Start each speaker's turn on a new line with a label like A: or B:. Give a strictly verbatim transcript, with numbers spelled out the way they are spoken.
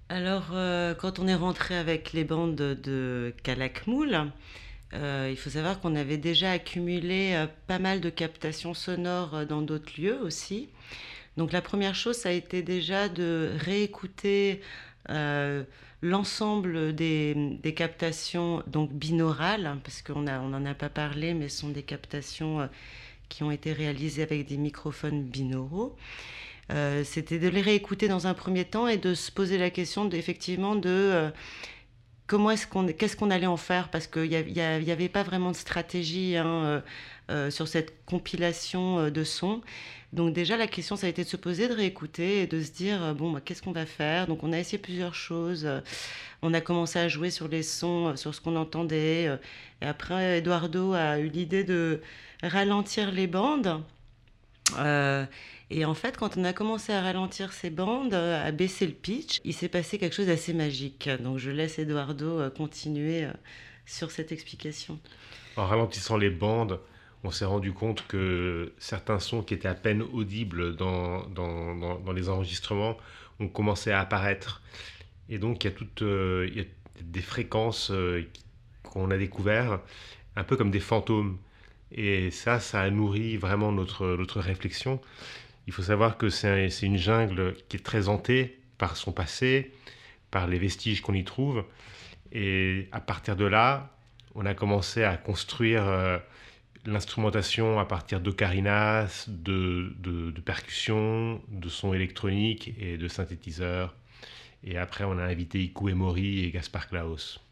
A: Alors, euh, quand on est rentré avec les bandes de Calakmul, euh, il faut savoir qu'on avait déjà accumulé euh, pas mal de captations sonores euh, dans d'autres lieux aussi. Donc la première chose, ça a été déjà de réécouter euh, l'ensemble des, des captations donc binaurales, hein, parce qu'on a, on n'en a pas parlé, mais ce sont des captations euh, qui ont été réalisées avec des microphones binauraux. Euh, c'était de les réécouter dans un premier temps et de se poser la question de, effectivement de euh, comment est-ce qu'on, qu'est-ce qu'on allait en faire parce qu'il n'y avait, avait pas vraiment de stratégie hein, euh, euh, sur cette compilation euh, de sons. Donc déjà la question ça a été de se poser, de réécouter et de se dire euh, bon bah, qu'est-ce qu'on va faire. Donc on a essayé plusieurs choses. On a commencé à jouer sur les sons, euh, sur ce qu'on entendait. euh, et après Eduardo a eu l'idée de ralentir les bandes. Euh, et en fait, quand on a commencé à ralentir ces bandes, euh, à baisser le pitch, il s'est passé quelque chose d'assez magique. Donc je laisse Eduardo euh, continuer euh, sur cette explication.
B: En ralentissant les bandes, on s'est rendu compte que certains sons qui étaient à peine audibles dans, dans, dans, dans les enregistrements ont commencé à apparaître. Et donc, il y a, toutes, euh, il y a des fréquences euh, qu'on a découvertes, un peu comme des fantômes. Et ça, ça a nourri vraiment notre, notre réflexion. Il faut savoir que c'est c'est une jungle qui est très hantée par son passé, par les vestiges qu'on y trouve. Et à partir de là, on a commencé à construire euh, l'instrumentation à partir d'ocarinas, de, de, de percussions, de sons électroniques et de synthétiseurs. Et après, on a invité Iku Emori et Gaspard Klaus.